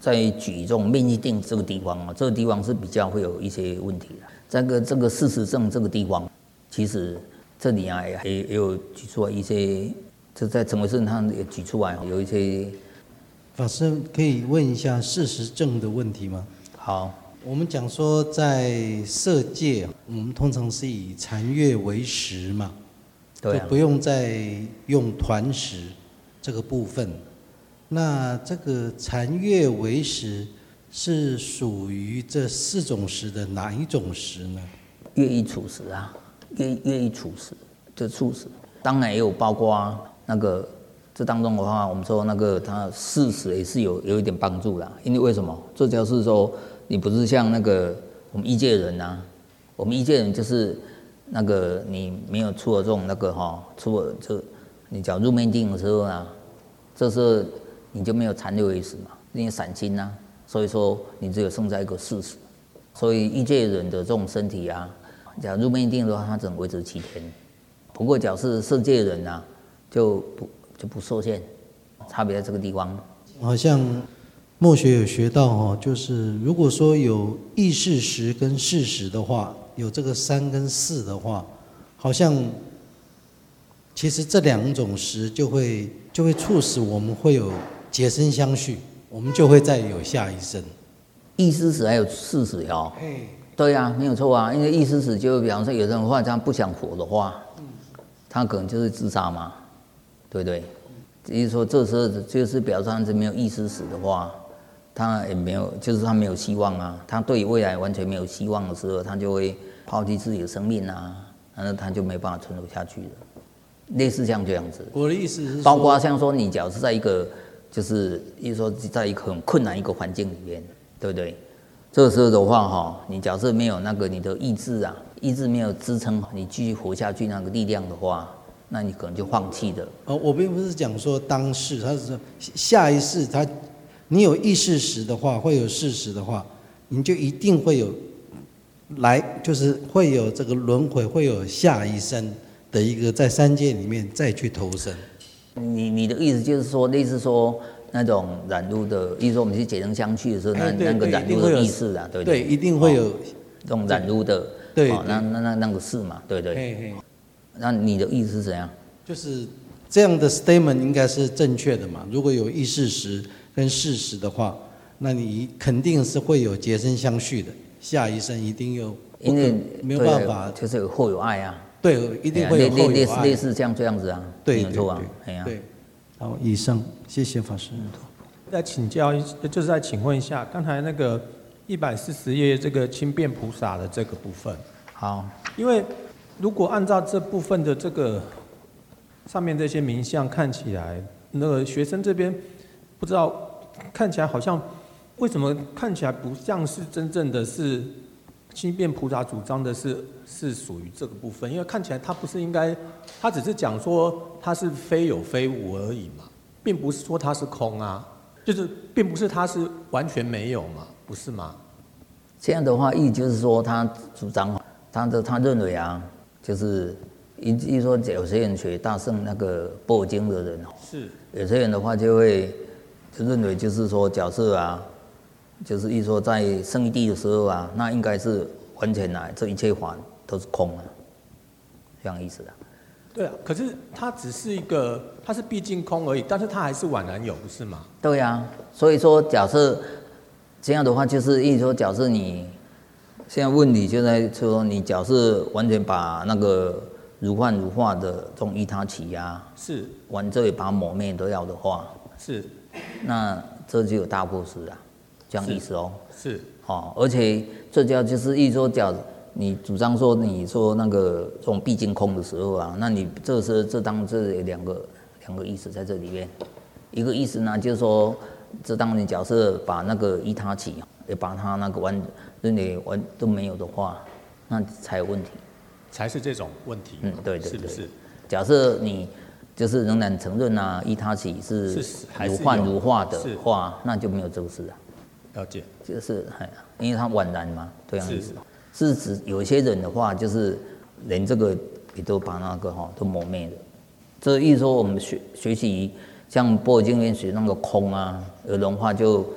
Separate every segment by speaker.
Speaker 1: 在举这种面议定这个地方啊，这个地方是比较会有一些问题的。这个事实证这个地方，其实这里啊也有举出来一些，就在陈维胜他也举出来有一些。
Speaker 2: 法师可以问一下事实证的问题吗？
Speaker 1: 好，
Speaker 2: 我们讲说在色界，我们通常是以禅悦为食嘛，
Speaker 1: 对啊，
Speaker 2: 就不用再用团食这个部分。那这个禅悦为食是属于这4种食的哪一种食呢？
Speaker 1: 乐意处食啊，乐意处食就处食，当然也有包括那个这当中的话，我们说那个它事实也是有一点帮助啦。因为为什么？这就是说你不是像那个我们医界人啊，我们医界人就是那个你没有出了这种那个出了这你讲入面定的时候啊，这时候你就没有禅悦为食嘛，因为散心啊，所以说你只有剩下一个事实。所以医界人的这种身体啊，假如入面定的话，它只能维持7天。不过，假是色界人啊，就不受限，差别在这个地方。
Speaker 2: 好像墨学有学到就是如果说有意识食跟事实的话，有这个3跟4的话，好像其实这2种食就会促使我们会有结生相续，我们就会再有下一生。
Speaker 1: 意识死还有事实对啊，没有错啊。因为意识死就比方说有人的话，他不想活的话，他可能就是自杀嘛，对不对？就是说这时候就是表示他没有意识死的话，他也没有，就是他没有希望啊。他对未来完全没有希望的时候，他就会抛弃自己的生命啊，那他就没办法存活下去了。类似像这样子。
Speaker 2: 我的意思是说，
Speaker 1: 包括像说你假如是在一个，就是意思说在一个很困难一个环境里面，对不对？这个时候的话你假设没有那个你的意志啊，意志没有支撑你继续活下去那个力量的话，那你可能就放弃的。
Speaker 2: 我并不是讲说当世，他是说下一世你有意识时的话，会有事实的话，你就一定会有就是会有这个轮回，会有下一生的一个在3界里面再去投生。
Speaker 1: 你的意思就是说，类似说那种染污的，意思说我们去结生相续的时候，那个染污的意识啊，对不对？
Speaker 2: 对，一定会有
Speaker 1: 这种染污的，
Speaker 2: 对，
Speaker 1: 那个事嘛，对不对？那你的意思是怎样？
Speaker 2: 就是这样的 statement 应该是正确的嘛？如果有意识时跟事实的话，那你肯定是会有结生相续的，下一生一定有，
Speaker 1: 因为
Speaker 2: 没有办法，
Speaker 1: 就是有后有爱啊。
Speaker 2: 对，一定会有后有爱，
Speaker 1: 类似这样子啊，
Speaker 2: 对，
Speaker 1: 没有错啊，
Speaker 2: 对。好，以上，谢谢法师。
Speaker 3: 再请教，就是再请问一下，刚才那个140页这个轻便菩萨的这个部分。
Speaker 1: 好，
Speaker 3: 因为如果按照这部分的这个上面这些名相看起来，那个学生这边不知道看起来好像为什么看起来不像是真正的是轻便菩萨主张的是属于这个部分，因为看起来他不是应该，他只是讲说他是非有非无而已嘛，并不是说他是空啊，就是并不是他是完全没有嘛，不是吗？
Speaker 1: 这样的话，意就是说他主张，他认为啊，就是一说有些人学大乘那个般若经的人
Speaker 3: 是
Speaker 1: 有些人的话就认为就是说假设啊。就是一说在生一地的时候啊，那应该是完全这一切法都是空啊，这样意思啊。
Speaker 3: 对啊，可是它只是一个，它是毕竟空而已，但是它还是宛然有，不是吗？
Speaker 1: 对啊，所以说假设这样的话，就是意思说，假设你现在问题就在说，你假设完全把那个如幻如化的这种依他起啊，
Speaker 3: 是
Speaker 1: 完这里把它抹灭都要的话，
Speaker 3: 是，
Speaker 1: 那这就有大过失啊。这样意思
Speaker 3: 是
Speaker 1: 而且这就是一说讲，你主张说你说那个这种毕竟空的时候啊，那你这有两个意思在这里面，一个意思呢就是说，这当你假设把那个依他起也把它那个认为完都没有的话，那才有问题，
Speaker 3: 才是这种问题。
Speaker 1: 对，
Speaker 3: 是不是？
Speaker 1: 假设你就是仍然承认啊依他起是如幻如化的话，那就没有这个事啊。
Speaker 3: 了解，
Speaker 1: 就是因为它宛然嘛，这样意思。是指有一些人的话，就是连这个也都把那个都磨灭了。这意思说，我们学习像般若经里面学那个空啊，有的话就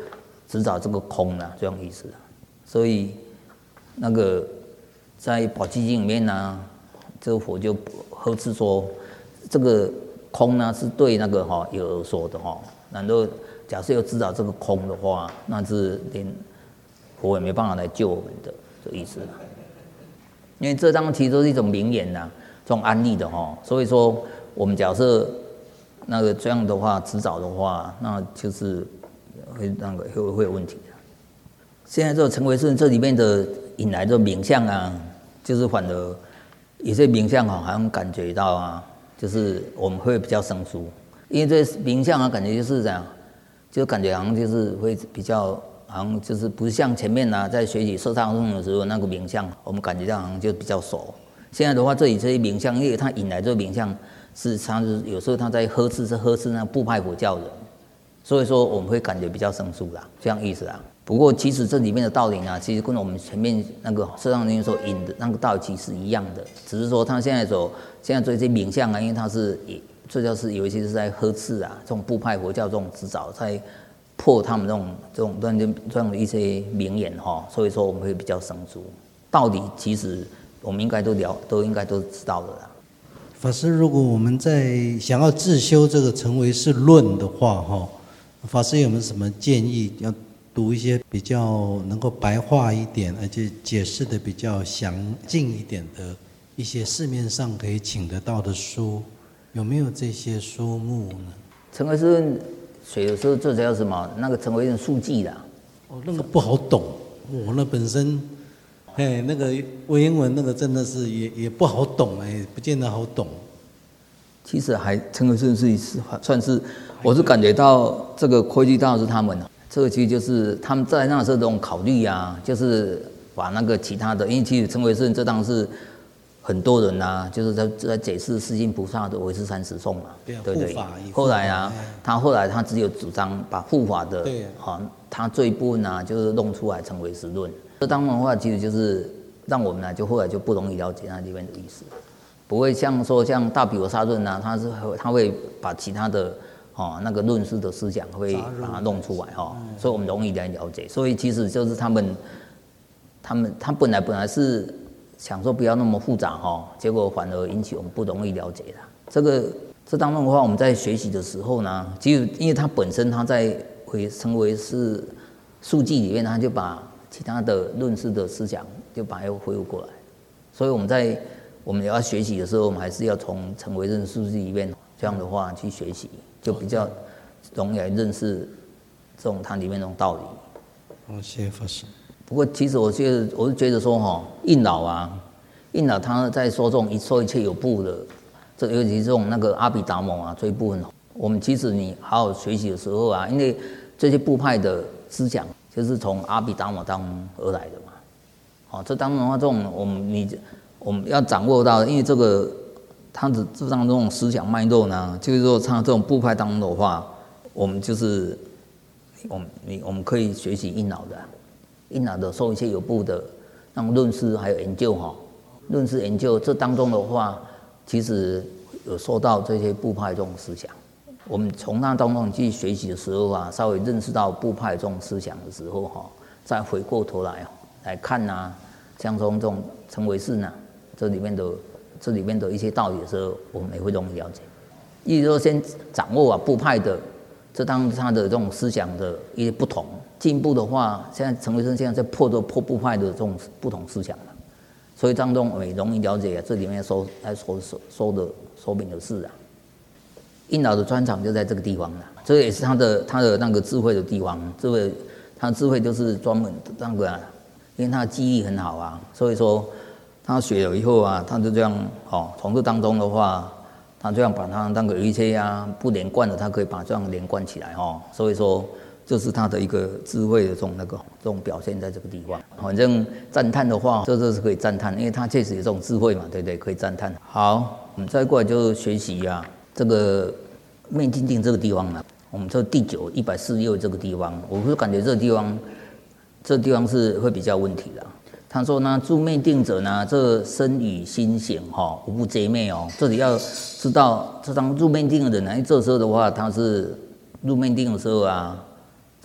Speaker 1: 执照这个空啊，这样意思。所以那个在宝积经里面呢，这个佛就呵斥说，这个空呢是对那个有而说的然后假设要知道这个空的话，那是连佛也没办法来救我们的这意思。因为这当中其实都是一种名言呐，这种案例的所以说我们假设那个这样的话执照的话，那就是会有问题的。现在这个陈维顺这里面的引来的名相啊，就是反而有些名相好像感觉到啊，就是我们会比较生疏，因为这名相啊，感觉就是这样，就感觉好像就是会比较，好像就是不像前面啊，在学习色上的时候那个名相，我们感觉到好像就比较熟。现在的话，这里这些名相，因为他引来这个名相，是有时候他在呵斥那部派佛教人，所以说我们会感觉比较生疏啦，这样意思啦。不过其实这里面的道理呢，其实跟我们前面那个色上人所引的那个道理其实一样的，只是说他现在这些名相啊，因为他是最主要是有一些是在呵斥啊，这种部派佛教这种执照，在破他们这样的一些名言所以说我们会比较生疏。道理其实我们应该都知道的啦。
Speaker 2: 法师，如果我们在想要自修这个成唯识论的话法师有没有什么建议？要读一些比较能够白话一点，而且解释的比较详尽一点的一些市面上可以请得到的书，有没有这些书目呢？
Speaker 1: 成唯识论学的时候最主要什么？那个成唯识述记啦。
Speaker 2: 那个不好懂，那本身，那个文言文那个真的是也不好懂，不见得好懂。
Speaker 1: 其实成唯识论是算是，我是感觉到这个科技大师他们这个其实就是他们在那时候这种考虑啊，就是把那个其他的，因为其实成唯识论这当是很多人啊，就是在解释释心菩萨的唯识30颂嘛，对不对？后来啊，他只有主张把护法的，他这一部分啊，就是弄出来成唯识论。这当中的话，其实就是让我们呢，就后来就不容易了解那里面的意思，不会像大毗婆沙论啊，他会把其他的。那个论师的思想会把它弄出来所以我们容易来了解。所以其实就是他本来是想说不要那么复杂结果反而引起我们不容易了解的。这当中的话，我们在学习的时候呢，其实因为他本身他在成唯识述记里面，他就把其他的论师的思想就把它恢复过来。所以我们要学习的时候，我们还是要从成唯识述记里面这样的话去学习。就比较容易来认识它里面这种道理。
Speaker 2: 谢谢法师。
Speaker 1: 不过其实我是觉得说印老他在说这种说一切有部的，尤其是这种那个阿毗达摩这一部分，我们其实你好好学习的时候因为这些部派的思想就是从阿毗达摩当中而来的嘛。这当中的话，这种我们要掌握到，因为这个。他的这种思想脉络呢，就是说他这种部派当中的话，我们就是我们可以学习印老的受一些有部的那种论师还有研究论师研究这当中的话，其实有受到这些部派这种思想。我们从那当中去学习的时候稍微认识到部派这种思想的时候再回过头来看像这种成唯识这里面的一些道理的时候，我们也会容易了解。意思说，先掌握部派的，当他的这种思想的一些不同，进步的话，现在成唯识现在在破部派的这种不同思想嘛，所以当中我们也容易了解这里面说明的事印老的专长就在这个地方这也是他的那个智慧的地方。他的智慧就是专门那个因为他的记忆力很好所以说。他学了以后他就这样从这当中的话，他这样把他那个有一些不连贯的，他可以把这样连贯起来所以说这是他的一个智慧的这种表现在这个地方。反正赞叹的话，这是可以赞叹，因为他确实有这种智慧嘛，对不对？可以赞叹。好，我们再过来就学习这个灭尽定这个地方我们这第9 146这个地方，我是感觉这个地方是会比较问题的。他说住灭定者这身语心行无不皆灭这里要知道，这当入灭定的人这时候的话，他是入灭定的时候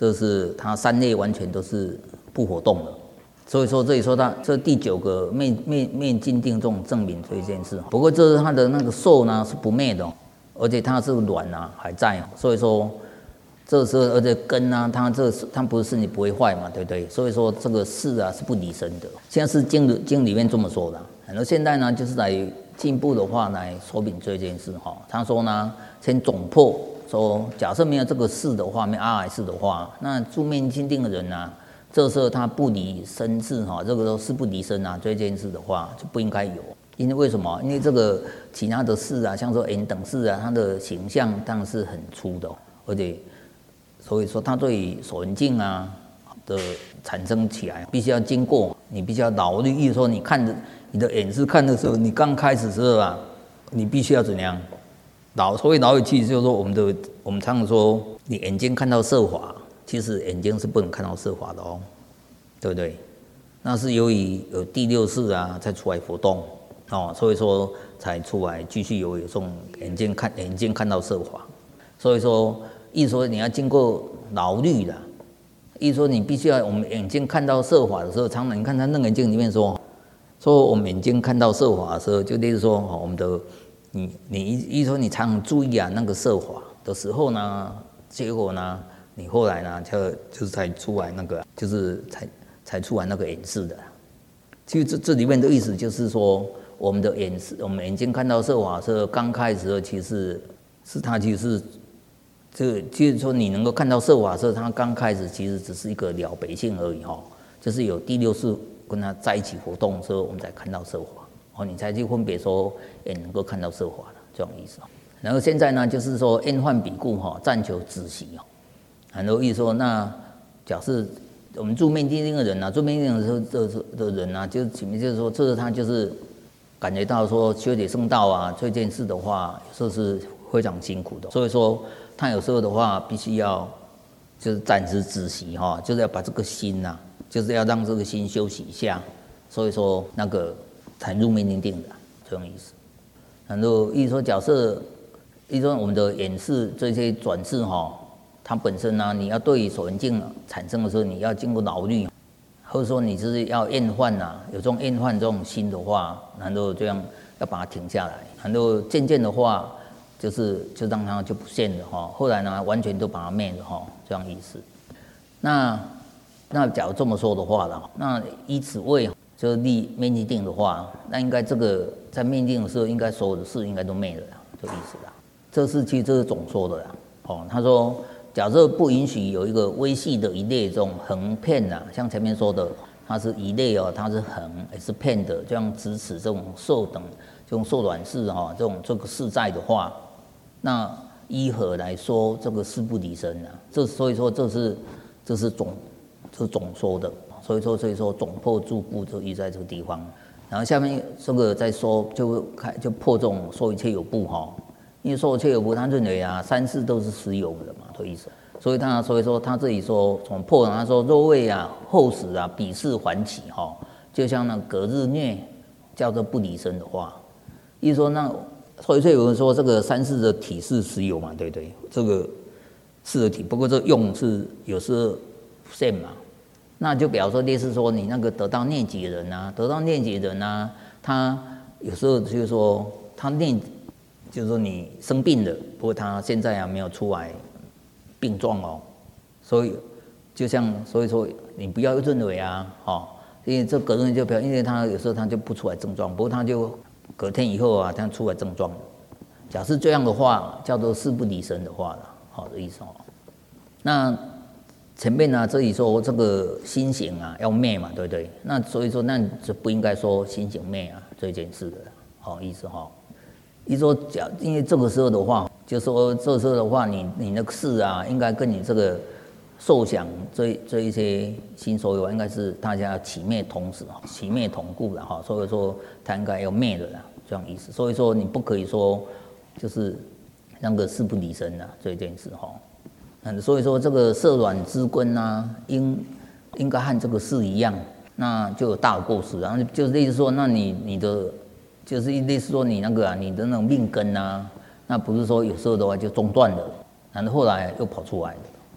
Speaker 1: 这是它三类完全都是不活动的。所以说这里说它这第9个灭尽定这种证明这一件事。不过这是它的那个受呢是不灭的，而且它是卵啊还在，所以说这时候而且根啊它不是你不会坏嘛，对不对？所以说这个事啊是不离身的。现在是经里面这么说的。然后现在呢就是来进一步的话来说明这件事哈。他说呢先总破说，假设没有这个事的话，没有阿赖事的话，那住灭尽定的人啊，这时候他不离身事哈，这个都是不离身啊，这件事的话就不应该有。因为为什么？因为这个其他的事啊，像说 N 等事啊，它的形象当然是很粗的，而且所以说它对于手缘境啊的产生起来，必须要经过，你必须要劳虑。意思说，你看着你的眼是看的时候，你刚开始的时候啊，你必须要怎样？所谓劳力气，就是说我们常常说，你眼睛看到色法，其实眼睛是不能看到色法的哦，对不对？那是由于有第6识啊，才出来活动哦，所以说才出来继续有这种眼睛看到色法。所以说，意思说你要经过劳虑的，意思说你必须要我们眼睛看到色法的时候，常常你看他《楞严经》里面说我们眼睛看到色法的时候，就例如说我们的。你意思说你常常注意啊那个色法的时候呢，结果呢，你后来呢就是才出来那个，就是才出来那个眼识的。其实这里面的意思就是说，我们的眼识，我们眼睛看到色法的时候，刚开始的时候其实是它其实是就是说你能够看到色法的时候，它刚开始其实只是一个了别性而已哈，就是有第6识跟它在一起活动的时候，我们才看到色法。你才去分别说，能够看到色法的这种意思。然后现在呢，就是说厌患彼故暂求止息很多意思说，那假设我们住灭尽定的人啊，住灭尽定的人啊，就是说，这是他就是感觉到说修解圣道啊这件事的话，有时候是非常辛苦的。所以说，他有时候的话，必须要就是暂时止息就是要把这个心啊，就是要让这个心休息一下。所以说那个。才入灭尽定的这种意思。然后意思说，假设意思说我们的眼识这些转世它本身呢，你要对手缘境产生的时候，你要经过劳虑，或者说你就是要厌患有这种厌患这种心的话，然后这样要把它停下来，然后渐渐的话，就让它就不现了后来呢，完全都把它灭了这样意思。那假如这么说的话了，那以此为就是立灭尽定的话，那应该这个在灭尽定的时候，应该所有的事应该都灭了啦，这个意思啦。这是其实这是总说的啦。他说，假设不允许有一个微细的一类这种横片像前面说的，它是一类它是横也是片的，这样支持这种受等这种受卵识这个事在的话，那依何来说这个事不离身所以说这是总说的。所以说总破诸故就依在这个地方，然后下面这个再说就破这种说一切有部因为说一切有部，他认为三世都是实有的嘛，这意思。所以说他这里说怎么破呢？他说若为后时彼世还起就像那隔日虐叫做不离身的话，意思说那所以有人说这个三世的体是实有嘛，对不对？这个是的体，不过这用是有时候现嘛。那就表示说，类似说你那个得到念解的人他有时候就是说他就是说你生病了，不过他现在没有出来病状所以所以说你不要认为因为这隔日就因为他有时候他就不出来症状，不过他就隔天以后他出来症状。假设这样的话，叫做事不离身的话了，的意思那。前面这里说这个心行要灭嘛，对不对？那所以说那就不应该说心行灭这件事的意思意思说因为这个时候的话，就说这时候的话，你那个事应该跟你这个受想这一些心所有应该是大家起灭同时起灭同故的所以说它应该要灭的啦，这样意思。所以说你不可以说就是那个事不离身这件事所以说这个色卵之根应该和这个事一样，那就有大的过失，然后就是类似说，那你的就是类似说你那个你的那种命根那不是说有时候的话就中断了，然后后来又跑出来了，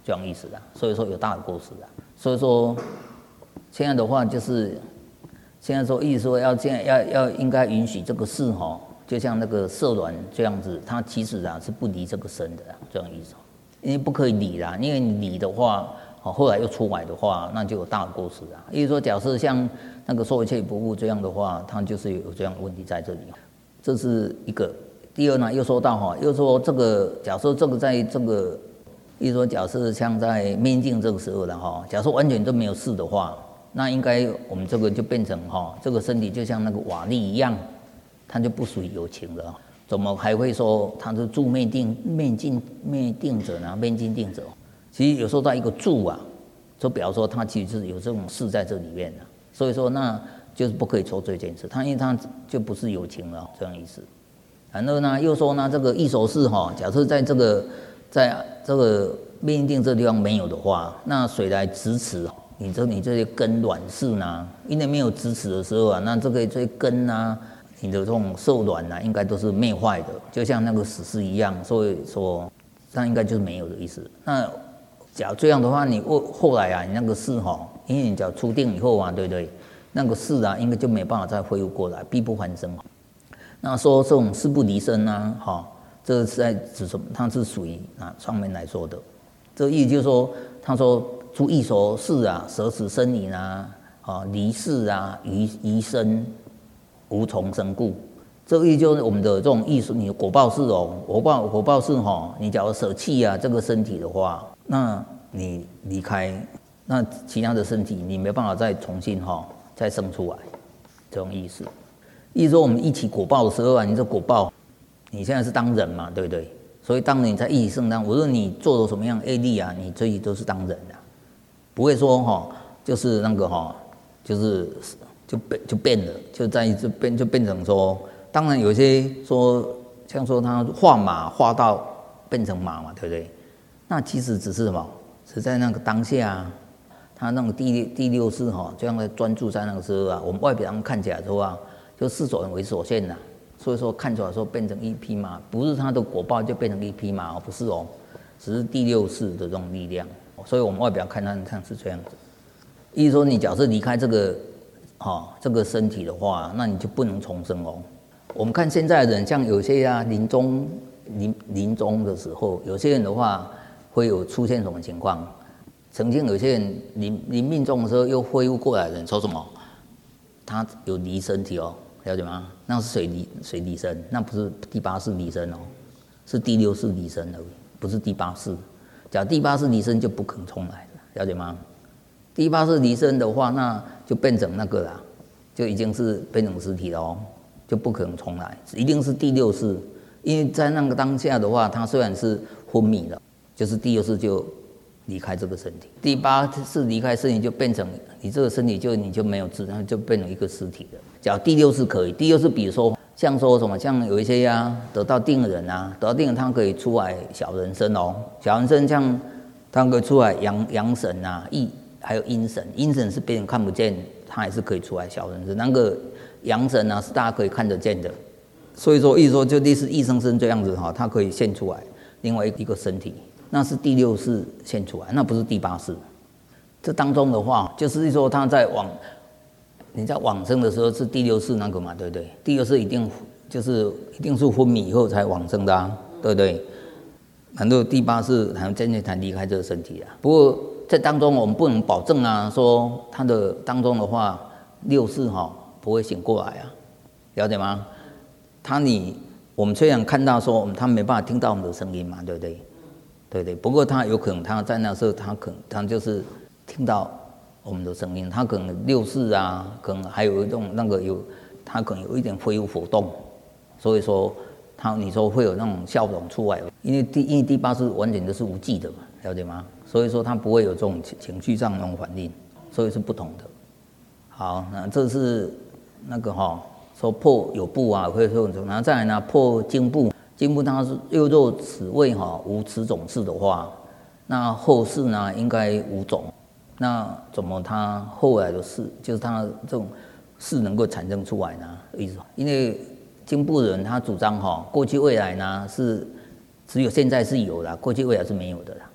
Speaker 1: 这样意思的。所以说有大的过失的。所以说现在的话就是现在说意思说现在要应该允许这个事哈，就像那个色卵这样子，它其实是不离这个身的这样意思。因为不可以理啦，因为你理的话，后来又出来的话，那就有大的过失啊。也就是说，假设像那个受一切不误这样的话，它就是有这样的问题在这里。这是一个。第二呢，又说到又说这个假设这个在这个，也就是说假设像在面境这个时候了假设完全都没有事的话，那应该我们这个就变成这个身体就像那个瓦砾一样，它就不属于有情了。怎么还会说它是住灭定者呢？面境定者，其实有时候在一个住啊，就表示说它其实是有这种事在这里面的，所以说那就是不可以抽这件事，它因为它就不是有情了，这样意思。然后呢，又说呢，这个异熟事假设在这个面境定这地方没有的话，那谁来支持你这些根卵事呢？因为没有支持的时候啊，那这些根啊。你的这种受卵应该都是灭坏的，就像那个死尸一样，所以说那应该就是没有的意思。那假如这样的话，你后来你那个事因为你只要出定以后对不对？那个事应该就没办法再恢复过来，必不还生。那说这种事不离身这个是在指什么？它是属于上面来说的。这个意思就是说，他说诸异熟事舍此身灵离世余生。无从生故，这个意思就是我们的这种意思，你的果报是果报是你假如舍弃这个身体的话，那你离开，那其他的身体你没办法再重新再生出来，这种意思。意思说我们一起果报的时候你这果报，你现在是当人嘛，对不对？所以当你在一起生当，无论你做了什么样的业力你这里都是当人的，不会说就是那个就是就变了，就在这边就变成说，当然有些说像说他画马画到变成马嘛，对不对？那其实只是什么？只在那个当下他那个第六识这样的专注在那个时候我们外表上看起来说就视所缘为所现所以说看出来说变成一匹马，不是他的果报就变成一匹马不是只是第六识的这种力量，所以我们外表看是这样子。意思说你假设离开这个身体的话，那你就不能重生我们看现在的人，像有些临终的时候，有些人的话会有出现什么情况？曾经有些人临命终的时候又恢复过来的人说什么？他有离身体了解吗？那是谁离身？那不是第八识离身是第六识离身而已，不是第八识。假如第八识离身就不可能重来了解吗？第八识离身的话，那就变成那个啦，就已经是变成尸体了就不可能重来，一定是第六识。因为在那个当下的话，它虽然是昏迷了，就是第六识就离开这个身体，第八识离开身体就变成你这个身体你就没有质量，就变成一个尸体了。假如第六识可以，第六识比如说像说什么，像有一些得到定的人得到定的他可以出来小人身小人身像他可以出来阳神还有阴神，阴神是别人看不见，他也是可以出来小人身。那个阳神是大家可以看得见的，所以说意思说就类似异生身这样子它可以现出来另外一个身体，那是第六识现出来，那不是第八识。这当中的话，就是说他你在往生的时候是第六识那个嘛，对不对？第六识一定是昏迷以后才往生的对不对？然后第八识才离开这个身体不过在当中我们不能保证说他的当中的话六识不会醒过来了解吗？我们虽然看到说他没办法听到我们的声音嘛，对不对？对不对？不过他有可能他在那时候他就是听到我们的声音，他可能六识可能还有一种他可能有一点恢复活动，所以说你说会有那种笑容出来，因为第八识完全都是无记的嘛，了解吗？所以说他不会有这种情绪上那种反应，所以是不同的。好，那这是那个说破有部会说，然后再来呢破经部，经部它是又若此位无此种事的话，那后世呢应该无种。那怎么他后来的事，就是他这种事能够产生出来呢？意思，因为经部人他主张过去未来呢是只有现在是有的，过去未来是没有的啦。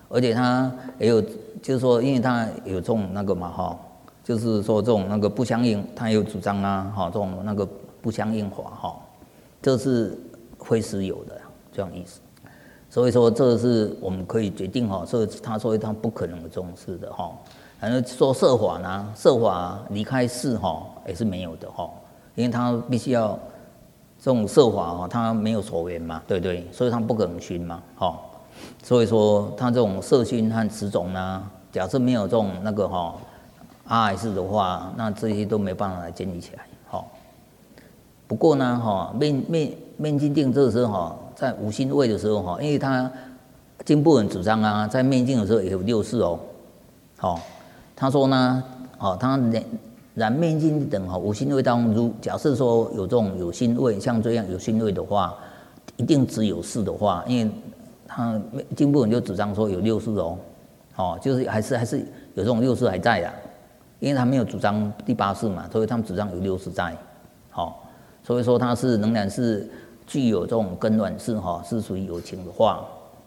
Speaker 1: 而且它也有，就是说，因为它有这种那个嘛哈，就是说这种那个不相应，它也有主张啊哈，这种那个不相应法哈，这是非实有的这样意思。所以说这是我们可以决定哈，这他说他不可能有这种事的哈。反正说色法呢，色法离开事哈也是没有的哈，因为他必须要这种色法哈，它没有所缘嘛，对不对？所以它不可能熏嘛哈。所以说它这种色熏和持种呢，假设没有这种那个哈阿赖式的话，那这些都没办法来建立起来哈。不过呢哈，面净定这个时候哈，在无心位的时候哈，因为他经部人主张啊，在面净的时候也有六事哦，好，他说呢，好，他然面净等哈无心位当中，假设说有这种有心位，像这样有心位的话，一定只有事的话，因为他经部人就主张说有六事哦，哦，就是还是有这种六事还在的，因为他没有主张第八事嘛，所以他们主张有六事在，好，所以说他是仍然是具有这种根软事哈，是属于有情的话，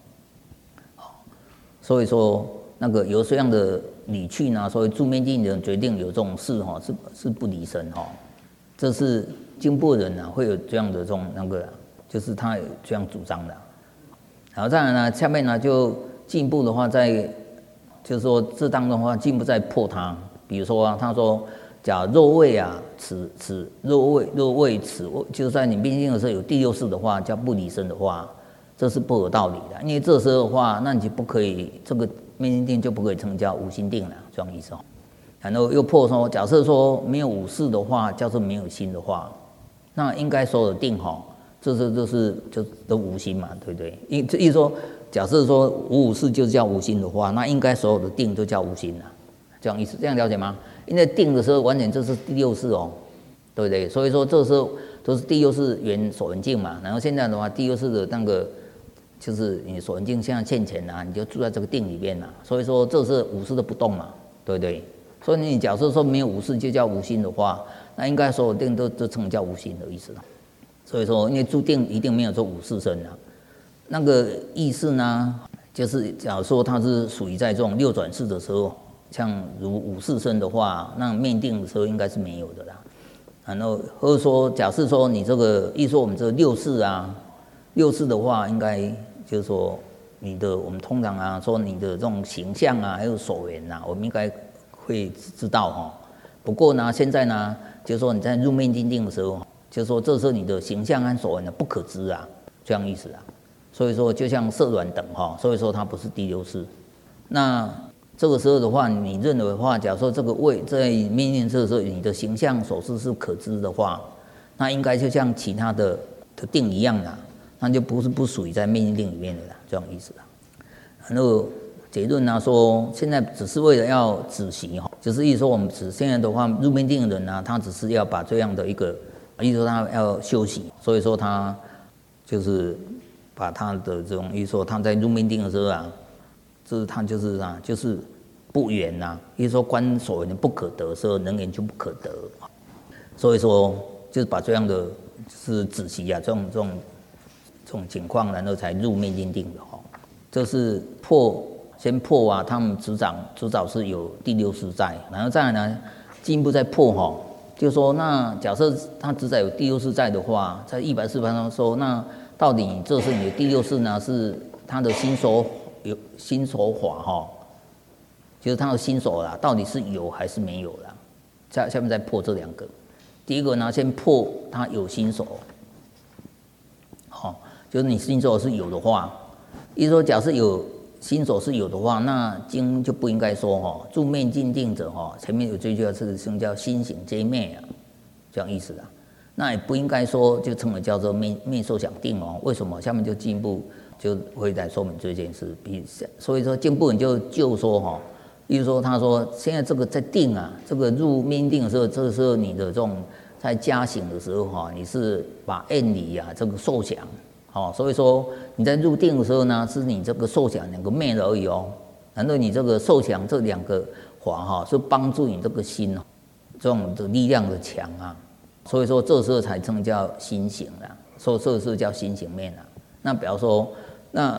Speaker 1: 所以说那个有这样的理趣呢，所以住面净的人决定有这种事哈，是不离身哈，这是经部人啊会有这样的这种那个，就是他有这样主张的。然后再来呢，下面呢就进一步的话就是说这当中的话进一步再破它，比如说啊，他说假若位啊，若位此，就是在你面净的时候有第六事的话，叫不离身的话，这是不合道理的。因为这时候的话，那你就不可以这个面净定就不可以称叫无心定了，这样意思哦。然后又破说，假设说没有五事的话，叫做没有心的话，那应该所有的定哈，就都无心嘛，对不对？意思说，假设说无事就叫无心的话，那应该所有的定都叫无心了，这样意思，这样了解吗？因为定的时候完全这是第六事哦，对不对？所以说这时候都是第六事缘所缘境嘛，然后现在的话，第六事的那个就是你所缘境现在现前啊，你就住在这个定里面啦，所以说这是五事的不动嘛，对不对？所以你假设说没有五事就叫无心的话，那应该所有定都称叫无心的意思了。所以说，因为注定一定没有这五事身啊，那个意识呢，就是假如说它是属于在这种六转世的时候，像如五事身的话，那面定的时候应该是没有的啦。然后或者说，假设说你这个，意思说我们这六事啊，六事的话，应该就是说我们通常啊说你的这种形象啊，还有所缘啊，我们应该会知道哈。不过呢，现在呢，就是说你在入面净定的时候，就是说这时候你的形象和所缘呢不可知啊，这样意思啊。所以说就像色软等哈，所以说它不是第六事。那这个时候的话，你认为的话，假如说这个位在面净的时候，你的形象所事是可知的话，那应该就像其他的定一样啦，那就不属于在面净定里面的啦，这样意思啦。然后结论呢说，现在只是为了要止息哈，就是意思说我们现在的话，入面净的人呢，他只是要把这样的一个，意思说他要休息，所以说他就是把他的这种意思说他在入面定的时候啊，这他就是啊，就是不缘呐，意思说观所缘不可得的时候，能缘就不可得，所以说就是把这样的就是止息啊，这种情况，然后才入面净定的哈，这是先破啊，他们执掌是有第六事在，然后再来呢，进一步再破哈，就是说那假设他执掌有第六事在的话，在140番上说，那到底这是你的第六事呢，是他的心所法哈，就是他的心所啦，到底是有还是没有啦？下面再破这两个，第一个呢，先破他有心所，好，就是你心所是有的话，意思说假设有心所是有的话，那经就不应该说哈，住面净定者哈，前面有这句话是叫心行皆灭啊，这样意思啦。那也不应该说就称为叫做面受想定哦。为什么？下面就进一步就会来说明这件事。所以说进一步人就说哈，意思说他说现在这个在定啊，这个入面定的时候，这个时候你的这种在加行的时候哈，你是把厌离啊这个受想。好，所以说你在入定的时候呢，是你这个受想两个灭了而已哦。然后你这个受想这两个法哈，是帮助你这个心这种的力量的强啊。所以说这时候才称叫心行啦，所以这是叫心行面啦。那比方说，那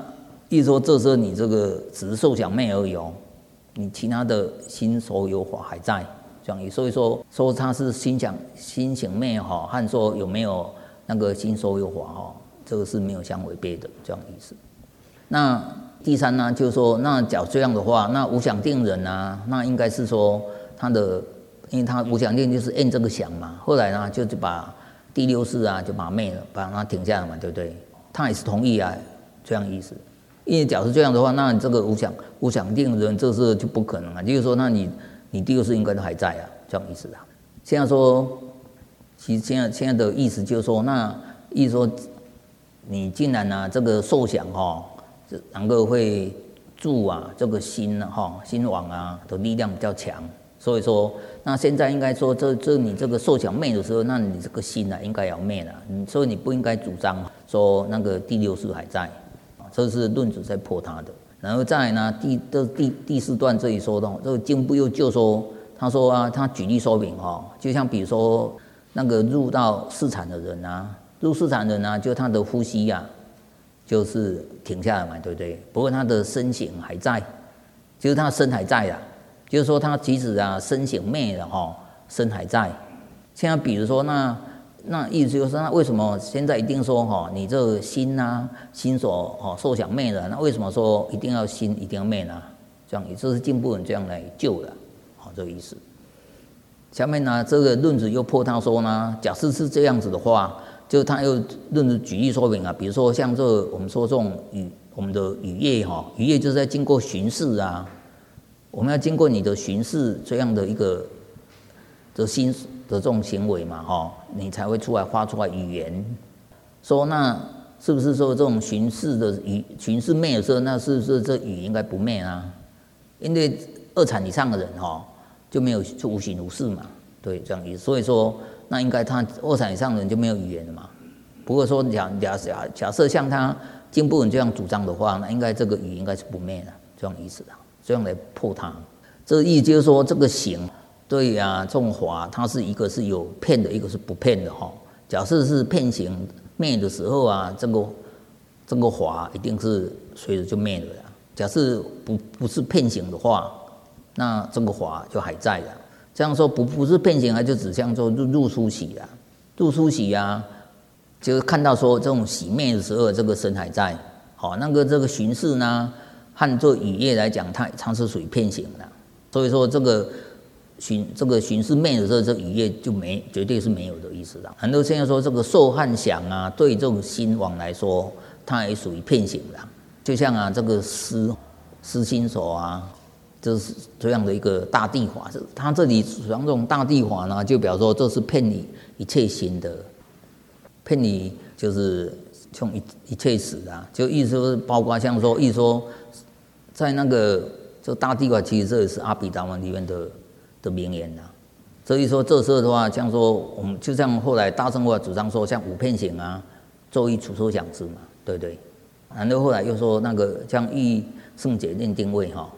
Speaker 1: 意思说这时候你这个只是受想昧而已哦，你其他的心所有法还在这样意思。所以说它是心行昧哈，和说有没有那个心所有法哈，这个是没有相违背的这样意思。那第三呢，就是说，那假如这样的话，那无想定人啊，那应该是说他的，因为他无想定就是验这个想嘛，后来呢就把第六识啊就把它灭了，把它停下来嘛，对不对？他也是同意啊，这样意思。因为假如这样的话，那你这个无想定人这是就不可能啊，就是说，那你第六识应该都还在啊，这样意思啊。现在说，其实现在的意思就是说，那意思说，你既然呢这个受想哈，能够会助啊这个心哈心王啊的力量比较强，所以说那现在应该说这你这个受想昧的时候，那你这个心啊应该要灭了，所以你不应该主张说那个第六识还在，这是论子在破他的。然后再来呢第四段这里说的这个经部又就说，他说啊他举例说明哈，就像比如说那个入到市场的人啊，就他的呼吸啊就是停下来嘛，对不对？不过他的身形还在，就是他身还在啦，就是说他即使啊身形灭了哈，身还在。现在比如说那意思就是说，那为什么现在一定说哈，你这个心啊心所受想灭了，那为什么说一定要心一定要灭呢？这样也就是进步人这样来救了，好这个意思。下面呢这个论子又破他说呢，假设是这样子的话。就他又论着举例说明啊，比如说像这我们说这种我们的语业哈，语业就是在经过巡视啊，我们要经过你的巡视这样的一个的心的这种行为嘛哈，你才会发出来语言。说那是不是说这种巡视昧的时候，那是不是这语应该不昧啊？因为二产以上的人哈就无形无事嘛，对这样意思。所以说。那应该他二产以上的人就没有语言了嘛。不过说假设像他经部人这样主张的话，那应该这个语应该是不灭的，这样意思的，这样来破他。这个意思就是说，这个行对啊，这种法它是一个是有骗的，一个是不骗的哈。假设是骗行灭的时候啊，这个法一定是随着就灭了。假设不是骗行的话，那这个法就还在的。这样说不是骗行，就指向做入出喜啦，入出喜啊，就是看到说这种喜灭的时候，这个身还在，好，那个这个巡视呢，和做语业来讲，它是属于骗行的，所以说这个巡视灭的时候，这个语业就绝对是没有的意思了。很多现在说这个受和想啊，对这种心王来说，它也属于骗行的，就像啊这个失心所啊。就是这样的一个大地法，他这里主张这种大地法呢，就表示说这是骗你一切心的，骗你就是从一切死啊，就意思说包括像说意思说，在那个这大地法，其实这也是阿毗达摩里面的名言呐。所以说这时候的话，像说我们就像后来大乘法主张说，像五遍行啊，作意处受想知嘛，对不对？然后后来又说那个像欲圣解念定位哈。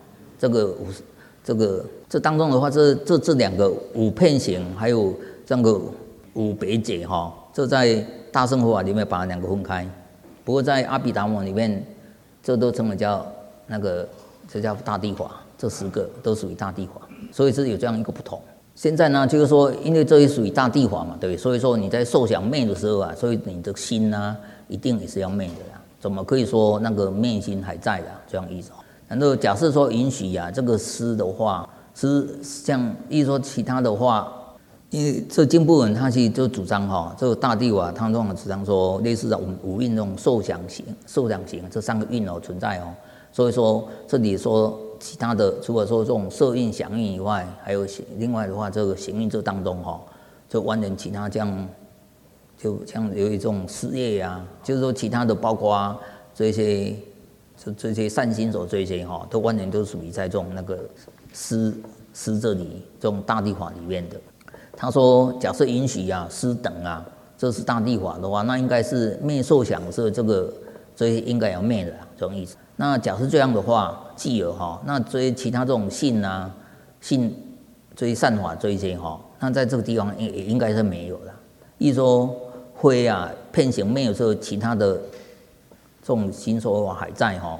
Speaker 1: 这当中的话，这两个五遍行，还有这个五别解哈，这在大乘佛法里面把两个分开。不过在阿毗达摩里面，这都称为叫这叫大地法，这10个都属于大地法，所以是有这样一个不同。现在呢，就是说，因为这也属于大地法嘛，对不对？所以说你在受想昧的时候啊，所以你的心呢，一定也是要昧的啦。怎么可以说那个昧心还在的？这样意思。然后假设说允许啊，这个施的话，施像意思说其他的话，因为这经部人他其实就主张哈，这个大地法他这种主张说，类似的五蕴这种受想行这3个蕴存在哦，所以说这里说其他的，除了说这种色蕴、想蕴以外，还有另外的话，这个行蕴这当中哈，就完全其他这样，就像有一种事业啊，就是说其他的包括这些善心所这些哈，都完全都属于在这种那个施这里这种大地法里面的。他说，假设允许啊施等啊，这是大地法的话，那应该是灭受想是这些应该要灭的这种意思。那假设这样的话，继而哈，那这些其他这种信啊这些善法这一些哈，那在这个地方也应该是没有的。意思说会啊骗行灭的时候，其他的这种心所法还在哈，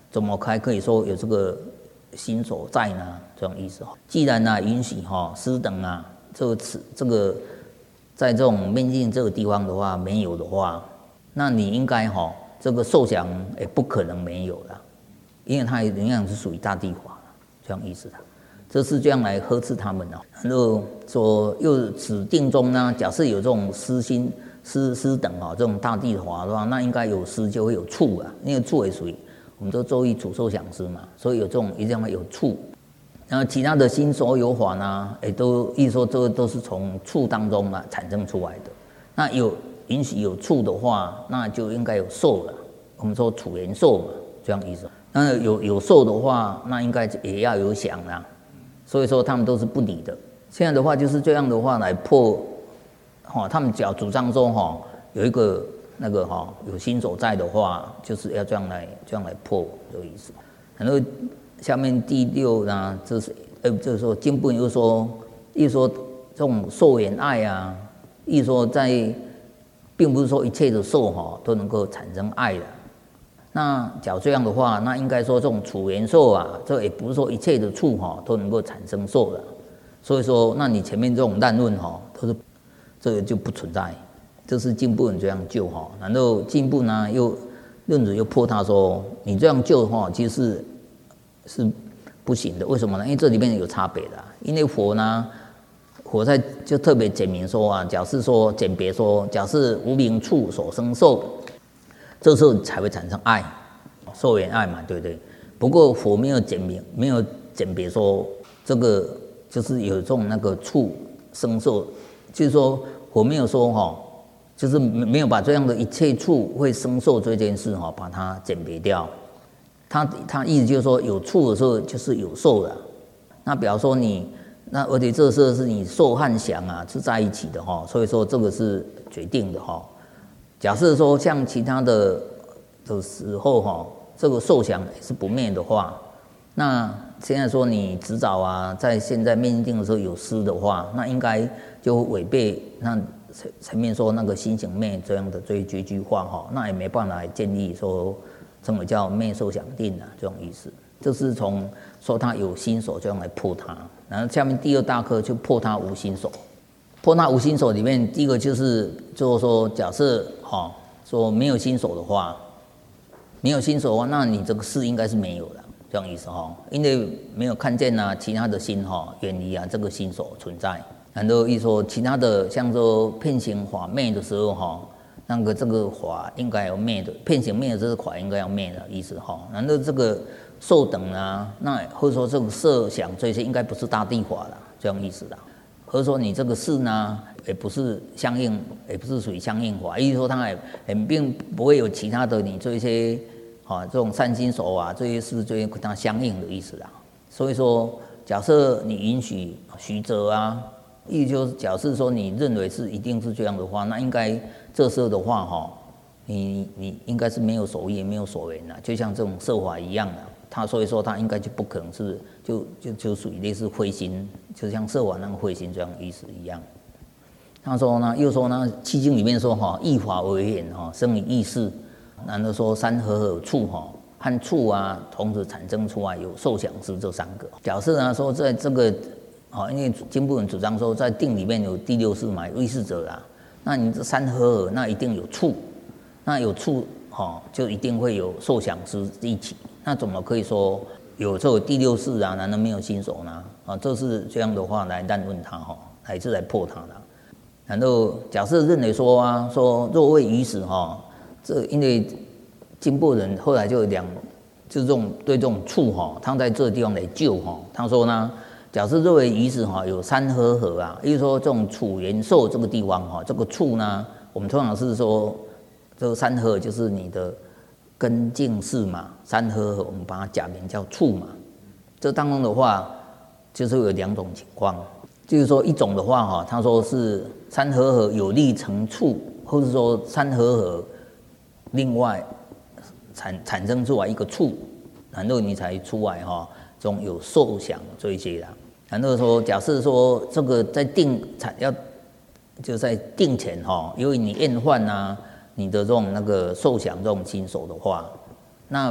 Speaker 1: 怎么还可以说有这个心所在呢？这种意思既然允许师等这个在这种面境这个地方的话没有的话，那你应该这个受想也不可能没有了，因为它仍然是属于大地法，这样意思的。这是这样来呵斥他们然后说又指定中呢，假设有这种师心师等这种大地法的话，那应该有师就会有处啊，因为处也属于我们说周易处受想师嘛，所以有这种一定要有处。然后其他的心所有法呢，也都意思说这个都是从处当中产生出来的。那有允许有处的话，那就应该有受了。我们说处缘受嘛，这样意思。那有受的话，那应该也要有想啦。所以说他们都是不理的。现在的话就是这样的话来破，他们主张说有一个那个有心所在的话，就是要这样来破这个意思。然后下面第6呢，就是说经部又说，意说这种受缘爱啊，意说在并不是说一切的受都能够产生爱的。那假如这样的话，那应该说这种处缘受啊，这也不是说一切的处都能够产生受的。所以说，那你前面这种烂论都是这个就不存在。这是进步人这样救然后进步呢又论者又破他说，你这样救其实是不行的。为什么呢？因为这里面有差别的。因为佛在就特别简明说假设说简别说，假设无明处所生受，这时候才会产生爱，受缘爱嘛，对不对？不过佛没有简明，没有简别说这个就是有这种那个处生受，就是说佛没有说就是没有把这样的一切处会生受这件事把它简别掉。他意思就是说有处的时候就是有受的。那比方说而且这是你受和想是在一起的所以说这个是决定的假设说像其他的时候这个受想也是不灭的话，那现在说你执照在现在面定的时候有失的话，那应该就违背那前面说那个心行灭这样的这句话那也没办法来建立说什么叫灭受想定这种意思。就是从说他有心所这样来破他。然后下面第2大科就破他无心所。破他无心所里面第一个就是说假设说没有心所的话，那你这个事应该是没有的，这样意思因为没有看见其他的心远离这个心所存在。然后一说其他的像说遍行法灭的时候那个这个法应该要灭的，遍行灭的这个法应该要灭的意思然后这个受等那或者说这个设想这些应该不是大地法了，这样意思的。或者说你这个事呢也不是相应，也不是属于相应法，意思说它也并不会有其他的你这些这种善心所这些事这些跟它相应的意思啦。所以说假设你允许许者意思就是假设说你认为是一定是这样的话，那应该这时候的话你应该是没有所依没有所缘就像这种色法一样所以说他应该就不可能是就属于类似慧心，就像色法那个慧心这样意思一样。他说呢，又说呢，契经里面说异法为缘生于意识，然后说三合处和处同时产生出来有受想识这3个。假设说在这个因为经部人主张说在定里面有第6识嘛，有意识者那你这三合那一定有处，那有处就一定会有受想识一起。那怎么可以说有这个第6识难道没有心所呢？这是这样的话来难问他还是来破他的。然后假设认为说说若为于此这因为经部人后来就有就是对这种处他在这个地方来救他说呢，假设若为于此有3合也就是说这种处缘受这个地方这个处呢，我们通常是说这个3合就是你的根境识嘛，3合我们把它假名叫处嘛。这当中的话就是有2种情况，就是说一种的话他说是3合有力成处，或者说3合另外产生出来一个处，然后你才出来这种有受想这一些啦。然后说假设说这个在就在定前由于你厌患你的这种那个受想这种心所的话，那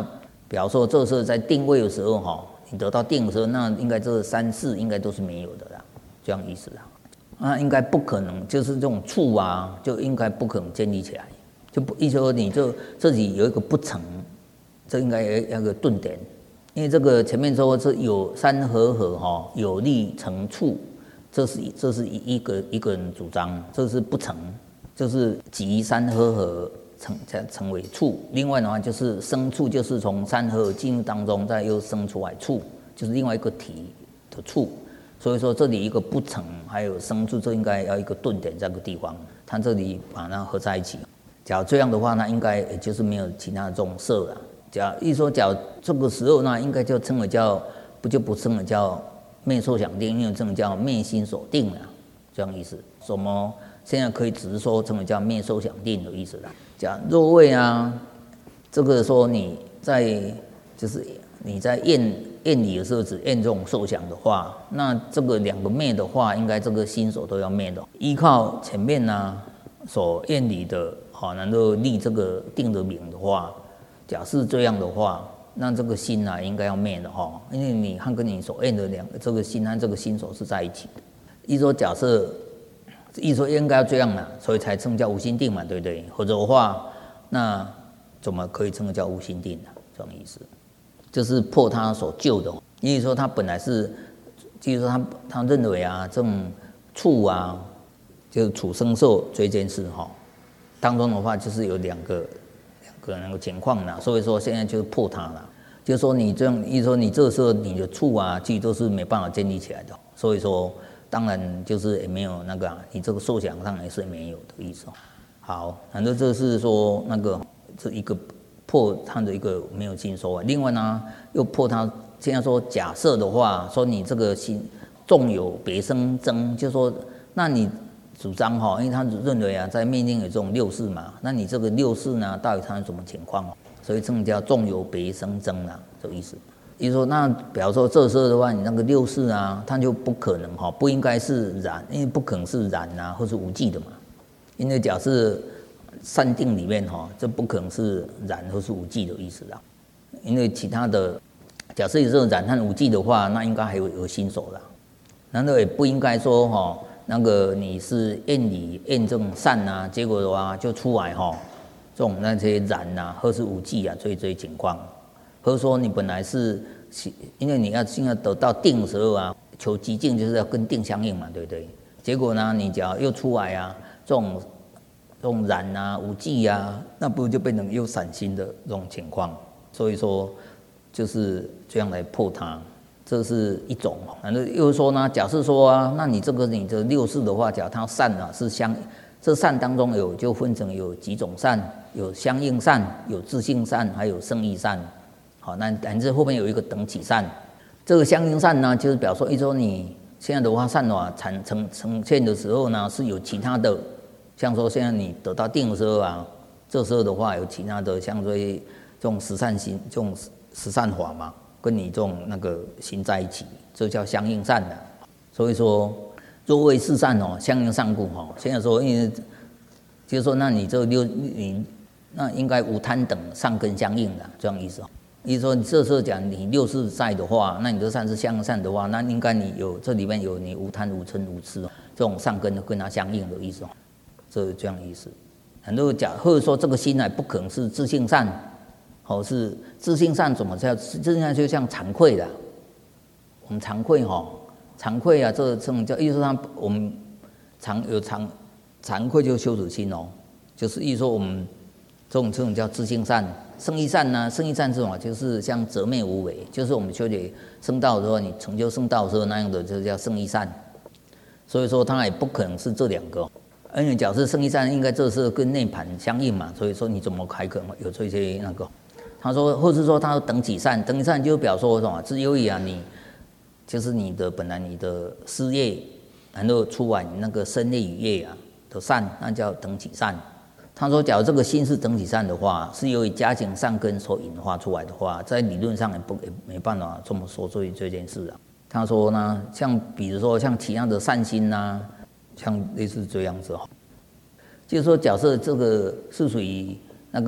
Speaker 1: 比方说这是在定位的时候哈，你得到定的时候，那应该这3、4应该都是没有的啦，这样意思啦。那应该不可能，就是这种处啊，就应该不可能建立起来，就不意思说你就这里有一个不成，这应该要有个顿点，因为这个前面说是有三合合哈，有力成处，这是一个人主张，这是不成，就是即三合合成为处。另外的话就是生处，就是从三合合进入当中，再又生出来处，就是另外一个体的处。所以说这里一个不成，还有生处，这应该要一个顿点这个地方，它这里把它合在一起。假如这样的话，那应该也就是没有其他的这种色了。假如这个时候呢，应该就称为叫不称为叫灭受想定，因为称为叫灭心所定了，这样意思。什么现在可以只是说称为叫灭受想定的意思啦。假若谓啊，这个说你在验理的时候只验这种受想的话，那这个2个灭的话，应该这个心所都要灭的。依靠前面呢所验理的，能够立这个定的名的话，假设这样的话，那这个心应该要灭的哈，因为你和跟你所验的这个心和这个心所是在一起的。意思说假设，意思说应该要这样啦，所以才称叫无心定嘛，对不对？否则的话，那怎么可以称叫无心定呢？这种意思，就是破他所救的。因为说他本来是，就是说他认为啊，这种处啊，就是处生受这件事哈，当中的话就是有两个那个情况啦，所以说现在就是破它了。就是说你这样，意思说你这时候你的处啊，其实都是没办法建立起来的。所以说，当然就是也没有那个你这个受想上也是没有的意思。好，反正这是说那个这一个破它的一个没有心收啊。另外呢，又破它现在说假设的话，说你这个心纵有别生增，就说那你主张哈，因为他认为啊，在命令有这种六事嘛，那你这个六事呢，到底它是什么情况？所以称叫纵有别生增啦，这个意思。意思说，那比方说这时候的话，你那个六事啊，它就不可能哈，不应该是然，因为不可能是然啊，或是无记的嘛。因为假设善定里面哈，这不可能是然或是无记的意思啦。因为其他的假设有这种然和无记的话，那应该还有心手啦。难道也不应该说哈？那个你是验理验这种善啊，结果的话就出来哈，这种那些然啊，或是无记啊，这些情况，或者说你本来是因为你要现在得到定的时候啊，求极境就是要跟定相应嘛，对不对？结果呢，你只要又出来啊，这种然啊、无记啊，那不就变成又散心的这种情况？所以说就是这样来破它。这是一种，反正又说呢，假设说啊，那你这六事的话，假如它善啊是这善当中就分成有几种善，有相应善，有自性善，还有胜义善。好，那反正后面有一个等起善。这个相应善呢，就是表示说，一说你现在的话善法呈现的时候呢，是有其他的，像说现在你得到定的时候啊，这时候的话有其他的，像说这种十善心，这种十善法嘛。跟你这种那个心在一起，这叫相应善的。所以说，若谓是善哦，相应善故哦。现在说，因为就是说，那你这那应该无贪等善根相应的，这样意思哦。意思说，你这时候讲你六事在的话，那你这善是相应善的话，那应该你有这里面有你无贪无嗔无痴这种善根跟它相应的意思哦。这样意思。很多或者说这个心呢，不可能是自性善。是自性善怎么叫？自性善就像惭愧的，我们惭愧惭愧啊，这种叫意思说我们惭愧就是羞耻心哦，就是意思说我们这种叫自性善。胜义善呢，胜义善这种就是像责灭无为，就是我们修学圣道的时候，你成就圣道的时候那样的，就叫胜义善。所以说它也不可能是这两个。因为假设胜义善应该这是跟内盘相应嘛，所以说你怎么还可能有这些那个？他说，或是说他等起善，等起善就表说什么？是由于啊，你就是你的本来你的事业，然后出来你那个身业语业啊的善，那叫等起善。他说，假如这个心是等起善的话，是由于加减善根所引发出来的话，在理论上也没办法这么说这件事啊。他说呢，像比如说像其他的善心呐，像类似这样子哈，就是说假设这个是属于那个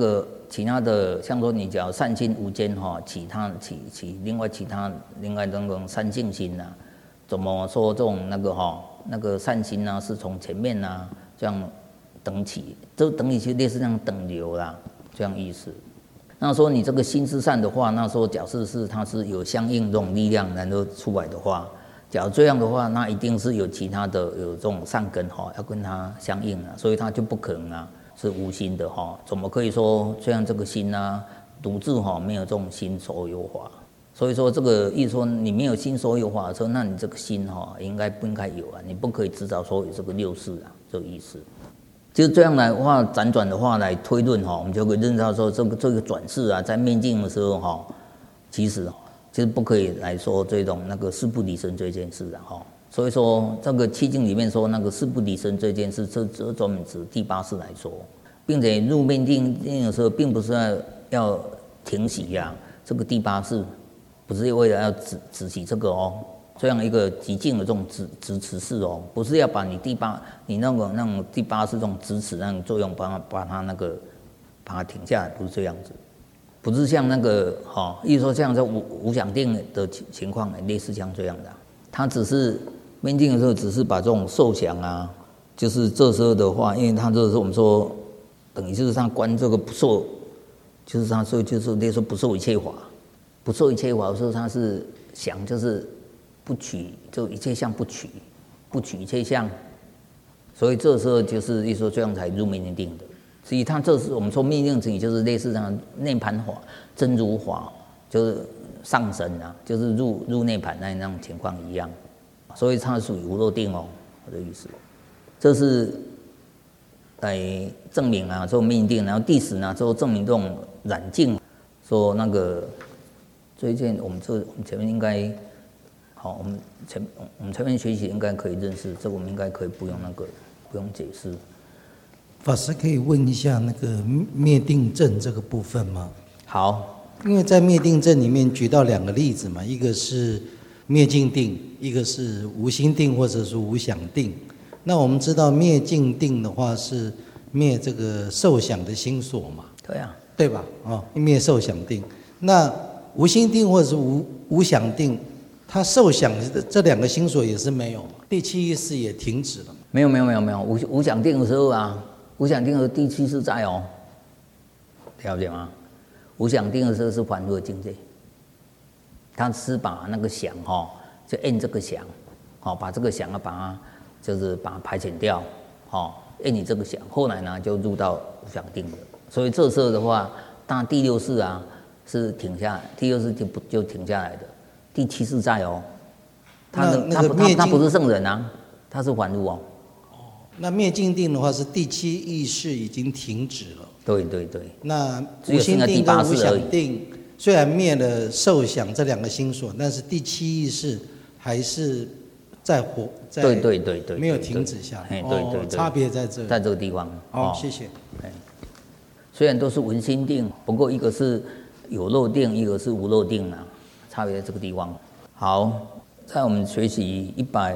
Speaker 1: 其他的，像说你只要善心无间哈，另外那种善性心呐、怎么说这种那个善心呢、是从前面呐、这样等起，这等起就类似这样等流啦，这样意思。那说你这个心是善的话，那时候假设是它是有相应这种力量能够出来的话，假如这样的话，那一定是有其他的有这种善根哈，要跟它相应啊，所以它就不可能啊是无心的哈，怎么可以说这样这个心啊独自哈没有这种心所有法？所以说这个意思说你没有心所有法的时候，那你这个心哈不应该有啊，你不可以执着说有这个六事啊，这个意思。就是这样来的话，辗转的话来推论哈，我们就可以认识到说这个转世啊，在面境的时候哈，其实不可以来说这种那个事不离身这件事的哈。所以说这个七经里面说那个事不离身这件事，这专门指第八识来说，并且入面定的时候，并不是要停息呀、这个第八识不是为了要止息这个哦，这样一个极静的这种止持式哦，不是要把你那种第八识这种止持那种作用，把它停下来，不是这样子，不是像那个意思说像这无想定的情况，类似像这样的，它只是面定的时候，只是把这种受想啊，就是这时候的话，因为它这是我们说等于就是它观这个不受，就是它说就是例如说不受一切法，不受一切法的时候，它是想就是不取，就一切相不取，不取一切相，所以这时候就是一说这样才入面定的。所以它这是我们说面定定，就是类似像涅槃法、真如法，就是上升啊，就是入涅槃那种情况一样。所以它属于无漏定哦，我的意思。这是来证明啊，做面定，然后第十呢，做证明这种染净，说那个这一件我们前面应该好，我们前面学习应该可以认识，这我们应该可以不用解释。
Speaker 2: 法师可以问一下那个灭定证这个部分吗？
Speaker 1: 好，
Speaker 2: 因为在灭定证里面举到两个例子嘛，一个是灭尽定，一个是无心定或者是无想定。那我们知道灭尽定的话是灭这个受想的心所嘛，
Speaker 1: 对啊，
Speaker 2: 对吧？灭受想定。那无心定或者是无想定，它受想的这两个心所也是没有，第七意识也停止了。
Speaker 1: 没有，无想定的时候啊，无想定的第七是在哦，了解吗？无想定的时候是凡夫的境界，他是把那个想就按这个想，把这个想把它就是把它排遣掉，按你这个想，后来呢就入到无想定的，所以这时候的话，当然第六识啊是停下来，第六识就停下来的，第七是在哦，他不是圣人啊，他是凡夫哦。
Speaker 2: 那灭尽定的话是第七意识已经停止了。
Speaker 1: 对。
Speaker 2: 那无心定跟无想定虽然灭了受想这两个心所，但是第七意识还是在活，在
Speaker 1: 对，
Speaker 2: 没有停止下来。
Speaker 1: 对，
Speaker 2: 差别在这里，
Speaker 1: 在这个地方。
Speaker 2: 好，谢谢。
Speaker 1: 虽然都是闻心定，不过一个是有漏定，一个是无漏定啊，差别在这个地方。好，在我们学习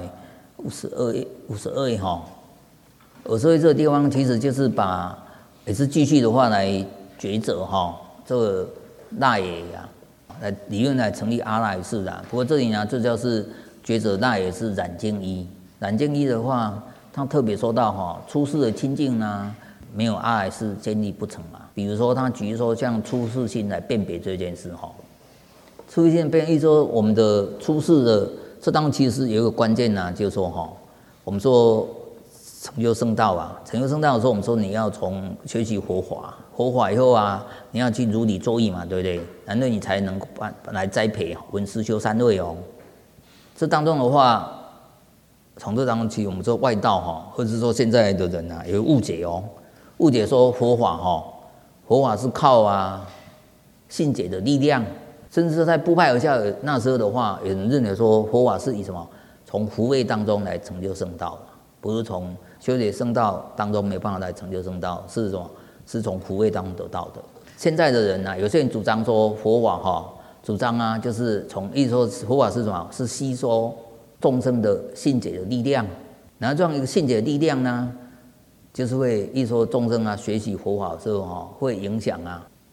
Speaker 1: 152页52页这个地方，其实就是也是继续的话来抉择这个那也啊，来理论来成立阿赖耶的。不过这里呢，这就是抉择那也是染净一。染净一的话，他特别说到出世的清净呢，没有阿赖耶建立不成嘛。比如说他举说像出世心来辨别这件事出世心辨别说我们的出世的这当中其实有一个关键呢，就是说我们说成就圣道啊，成就圣道的时候，我们说你要从学习佛法，佛法以后啊，你要去如理作意嘛，对不对？然后你才能来栽培闻思修三位哦。这当中的话，从这当中起，我们说外道或者是说现在的人啊，有误解哦，误解说佛法是靠信解的力量，甚至在布派而下那时候的话，有人认为说佛法是以什么从福位当中来成就圣道的，不是从修解圣道当中没办法来成就圣道，是什么？是从福位当中得到的。现在的人有些人主张说佛法主张就是意思说佛法是什么？是吸收众生的信解的力量，然后这样一个信解的力量呢，就是会意思说众生学习佛法的时候会影响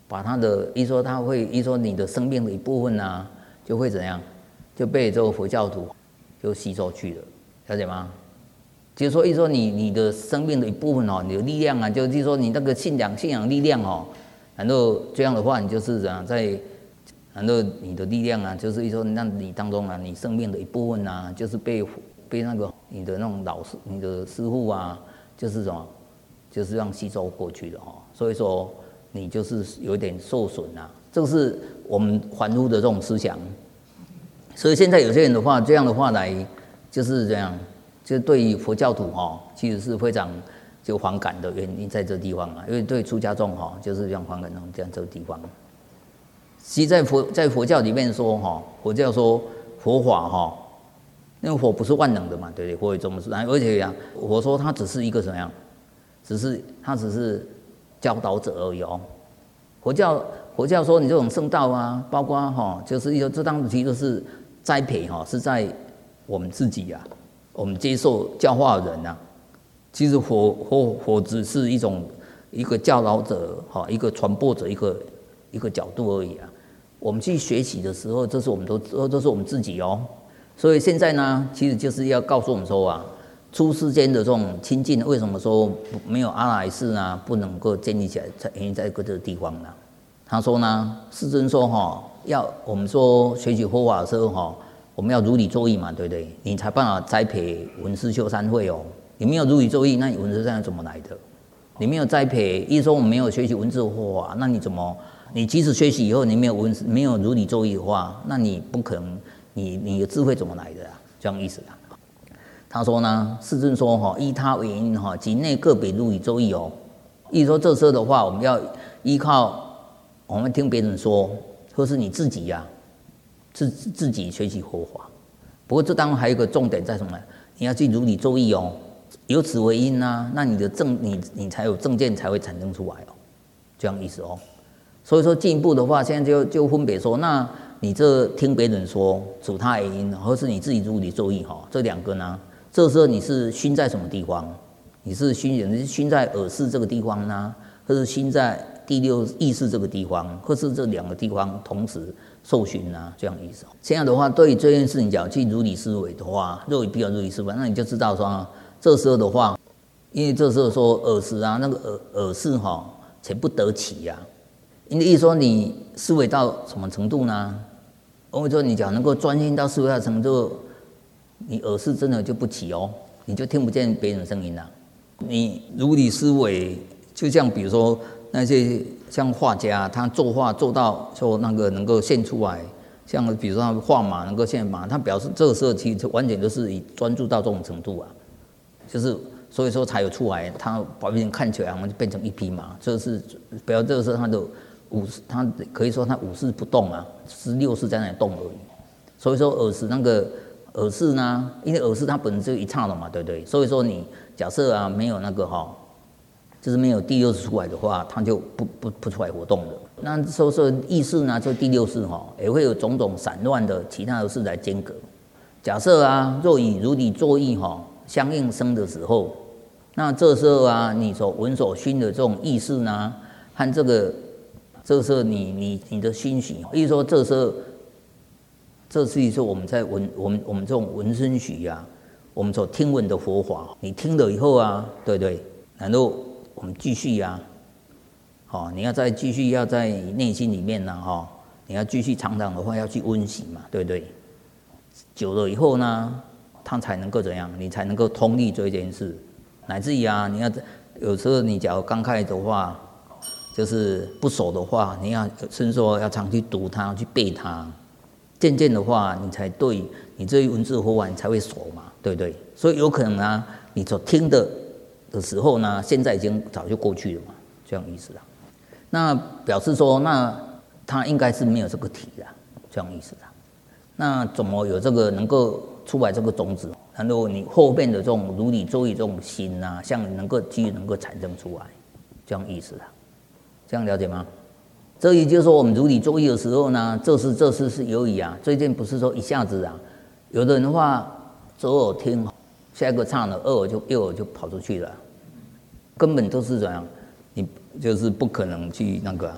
Speaker 1: 把他的说他会说你的生命的一部分啊，就会怎样，就被这个佛教徒就吸收去了，了解吗？就是说你的生命的一部分哦，你的力量啊，就是说你那个信仰力量哦，然后这样的话，你就是怎样然后你的力量啊，就是说让你当中啊，你生命的一部分啊，就是被那个你的那种老师、你的师父啊，就是什么，就是让吸收过去的哦。所以说你就是有点受损啊，这个是我们凡夫的这种思想。所以现在有些人的话，这样的话来就是这样。就对于佛教徒其实是非常就反感的原因在这地方啊，因为对出家众就是这样反感这样这个地方。其实在佛教里面说佛教说佛法因为佛不是万能的嘛，对不对？佛为宗师，而且佛说他只是一个什么样，他只是教导者而已哦。佛教说你这种圣道啊，包括就是这当其实就是栽培是在我们自己啊。我们接受教化的人啊，其实佛只是一个教导者一个传播者一个角度而已啊。我们去学习的时候，这是我们自己哦。所以现在呢，其实就是要告诉我们说啊，出世间的这种亲近，为什么说没有阿赖耶呢？不能够建立起来，原因在这个地方呢。他说呢，世尊说要我们说学习佛法的时候我们要如理作意嘛，对不对？你才办法栽培文思修三慧哦。你没有如理作意，那你文思三慧怎么来的？你没有栽培，意思说我们没有学习文字佛法，那你怎么？你即使学习以后，你没有如理作意的话，那你不可能，你的智慧怎么来的啊？这样意思啊。他说呢，世尊说依他为因即内个别如理作意哦。意思说这时候的话，我们要依靠我们听别人说，或是你自己呀。自己学习佛法，不过这当中还有一个重点在什么呢？你要去如理作意哦，由此为因啊，那你的你才有正见才会产生出来哦，这样意思哦。所以说进一步的话，现在就分别说，那你这听别人说属他为因，或是你自己如理作意这两个呢，这时候你是熏在什么地方？你是熏在耳识这个地方呢，或是熏在第六意识这个地方，或是这两个地方同时受熏啊，这样意思。现在的话，对于这件事情讲去如理思维的话，若以必要如理思维，那你就知道说，这时候的话，因为这时候说耳识啊，那个耳识且不得起呀。因为意思说你思维到什么程度呢？或者说你讲能够专心到思维到程度，你耳识真的就不起哦，你就听不见别人声音了。你如理思维，就像比如说那些像画家，他作画做到说那个能够现出来，像比如说他画马能够现马，他表示这个时候其实完全都是以专注到这种程度啊，就是所以说才有出来，他把别人看起来好像就变成一匹马，这是表示这个时候他可以说他五识不动啊，是六识在那里动而已。所以说耳识呢，因为耳识它本身就一刹那嘛，对不对？所以说你假设啊没有那个就是没有第六识出来的话，它就不出来活动的。那说意识呢，就第六识也会有种种散乱的其他的事来间隔。假设啊，若以如理作意相应生的时候，那这时候啊，你所闻所熏的这种意识呢，和这时候你的熏习，意思说这时候。这是说我们在我们这种闻声许啊，我们所听闻的佛法，你听了以后啊，对不对？然后我们继续啊，你要再继续要在内心里面呢，你要继续常常的话要去温习嘛，对不对？久了以后呢，它才能够怎样？你才能够通力做一件事，乃至于啊，你要有时候你假如刚开始的话，就是不熟的话，你要甚至说要常去读它，去背它。渐渐的话，你才对你这一文字佛法你才会熟嘛，对不对？所以有可能啊，你所听的时候呢，现在已经早就过去了嘛，这样意思啦。那表示说，那他应该是没有这个体的，这样意思啦。那怎么有这个能够出来这个种子？然后你后面的这种如理作意这种心啊，像能够产生出来，这样意思啦。这样了解吗？这也就是说，我们如理作意的时候呢，这事是有理啊。最近不是说一下子啊，有的人的话左耳听，下一个刹那右耳就跑出去了，根本都是怎样，你就是不可能去那个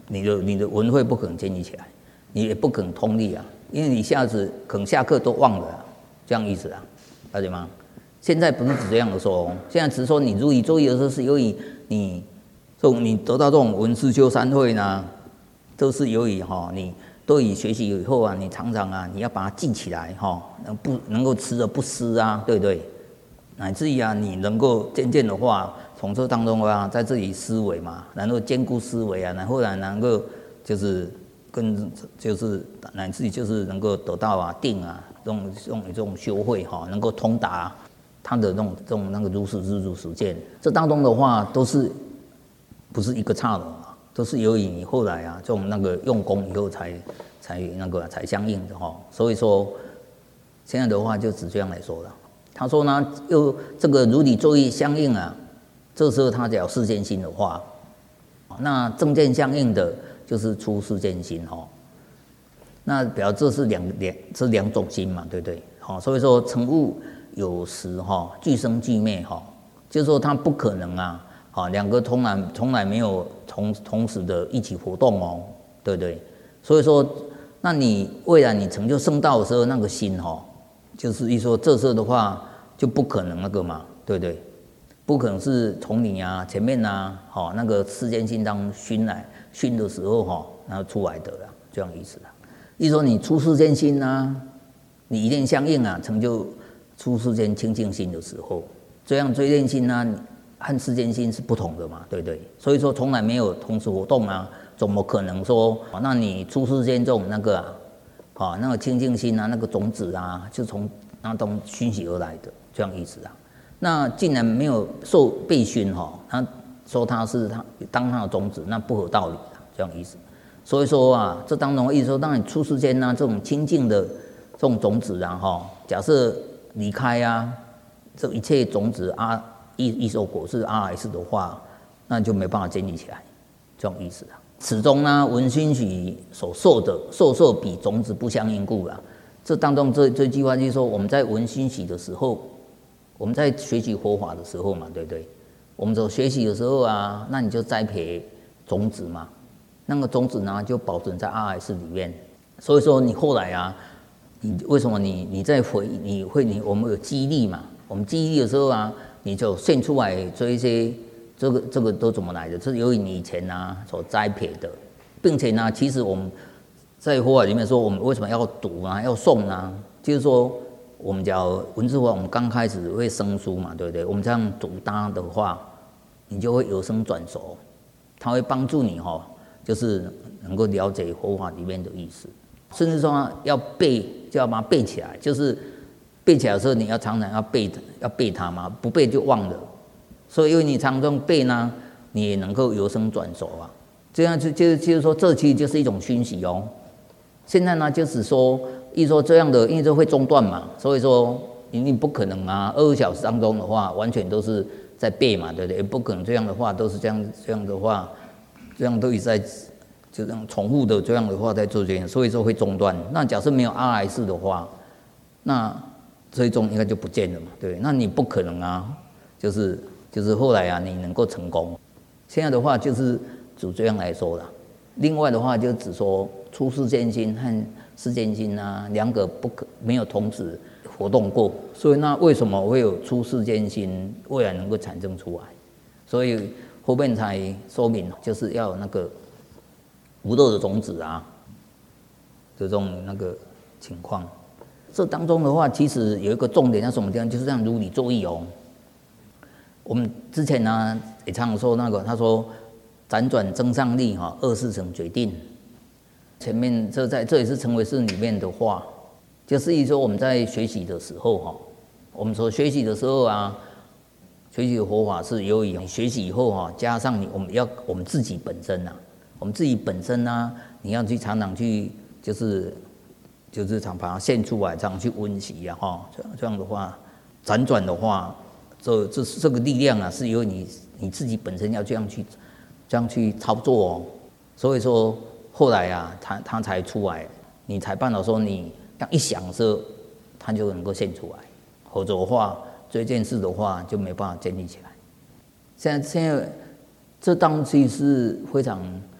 Speaker 1: 你的文会不可能建立起来，你也不可能通力啊，因为你一下子可能下课都忘了啊，这样意思啊，了解吗？现在不是只这样的说，现在只是说你如理作意的时候，是由于你得到这种文思修三会呢，都是由于你都以学习以后啊，你常常啊，你要把它记起来能够持而不失啊，对不对？乃至于啊，你能够渐渐的话，从这当中啊，在这里思维嘛，然后兼顾思维啊，然后能够就是乃至于就是能够得到啊定啊，这种修慧能够通达他的这种那个如实自主实践，这当中的话都是不是一个刹那嘛，都是由于你后来啊这种那个用功以后才相应的所以说现在的话就只这样来说了。他说呢，又这个如理作意相应啊，这时候他只要世间心的话，那正见相应的就是出世间心那表示这是两种心嘛，对不对？所以说成物有时俱生俱灭就是说它不可能啊，两个从来没有同时的一起活动对不对？所以说，那你未来你成就圣道的时候，那个心就是一说这时候的话就不可能那个嘛，对不对？不可能是从你啊前面啊那个世间心当熏的时候然后出来的啦，这样意思啦。意思说你出世间心啊，你一念相应啊，成就出世间清净心的时候，这样追念心啊和世间心是不同的嘛，对不对？所以说从来没有同时活动啊，怎么可能说那你出世间这种那个那个清净心啊，那个种子啊，就从那种熏习而来的，这样意思啊。那既然没有受被熏他说他是当他的种子，那不合道理啊，这样意思。所以说啊，这当中意思说，当你出世间这种清净的这种种子啊假设离开啊，这一切种子一手果是阿赖耶的话，那就没办法建立起来，这种意思啊。此中呢，闻熏习所受的受比种子不相应故啦。这当中这句话就是说，我们在闻熏习的时候，我们在学习佛法的时候嘛，对不对？我们所学习的时候啊，那你就栽培种子嘛，那个种子呢就保存在阿赖耶里面。所以说你后来啊，你为什么你在我们有激励嘛？我们激励的时候啊，你就现出来这一些。这个都怎么来的？这是由于你以前所栽培的，并且呢，其实我们在佛法里面说，我们为什么要读啊，要诵啊？就是说，我们讲文字法，我们刚开始会生疏嘛，对不对？我们这样读它的话，你就会由生转熟，它会帮助你就是能够了解佛法里面的意思，甚至说要背，就要把它背起来。就是背起来的时候，你要常常要背它嘛，不背就忘了。所以因为你常常背呢，你也能够由生转熟啊。这样就是说，这其实就是一种熏习现在呢，就是说，说这样的，因为这会中断嘛，所以说你不可能22小时当中的话，完全都是在背嘛，对不对？也不可能这样的话都是这样的话，这样都一直在就这样重复的这样的话在做这样，所以说会中断。那假设没有阿赖耶的话，那最终应该就不见了嘛，对不对？那你不可能就是后来你能够成功。现在的话就是主这样来说了。另外的话就只说出世间心和世间心两个没有同时活动过，所以那为什么会有出世间心未来能够产生出来？所以后面才说明就是要有那个无漏的种子这种那个情况。这当中的话，其实有一个重点在什么地方？就是这样如理作意我们之前也常说那个，他说辗转增上力24成决定。前面这也是成唯识里面的话，就是意思说我们在学习的时候我们所学习的时候学习的佛法是由于学习以后加上我们自己本身我们自己本身你要去常常去就是常把它现出来，常常去温习这样的话，辗转的话。这个力量是由你自己本身要这样去操作所以说后来它才出来，你才办到说你当一想的时候，它就能够现出来，否则的话这件事的话就没办法建立起来。现在这东西是非常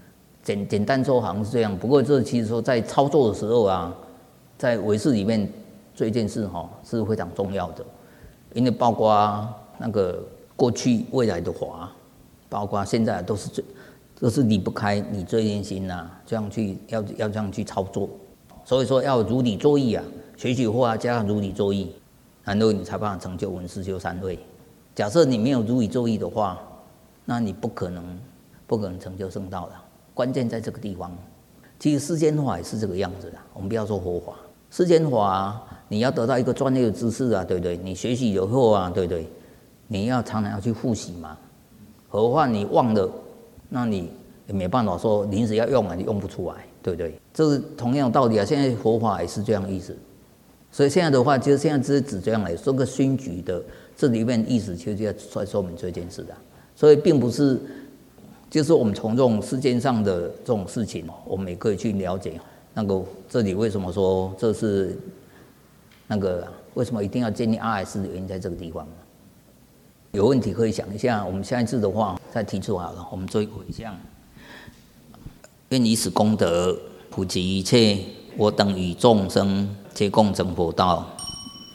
Speaker 1: 简单说好像是这样，不过这其实说在操作的时候啊，在唯识里面这件事是非常重要的，因为包括那个过去未来的法，包括现在都是离不开你这念心呐，这样去要这样去操作，所以说要如理作意啊，学习法加上如理作意，然后你才办法成就闻思修三位。假设你没有如理作意的话，那你不可能成就圣道的。关键在这个地方。其实世间法也是这个样子的，我们不要说佛法，世间法你要得到一个专业的知识啊，对不对？你学习以后啊，对不对？你要常常要去复习嘛，何况你忘了，那你也没办法说临时要用啊，你用不出来，对不对？这是同样的道理啊。现在佛法也是这样的意思，所以现在的话，其实现在只是指这样来说个熏举的，这里面意思其实就在说明这件事的，所以并不是。就是我们从这种世间上的这种事情，我们也可以去了解那个这里为什么说这是那个为什么一定要建立 RS 的原因在这个地方。有问题可以想一下，我们下一次的话再提出好了。我们做一个回向，愿以此功德普及一切我等与众生皆共成佛道。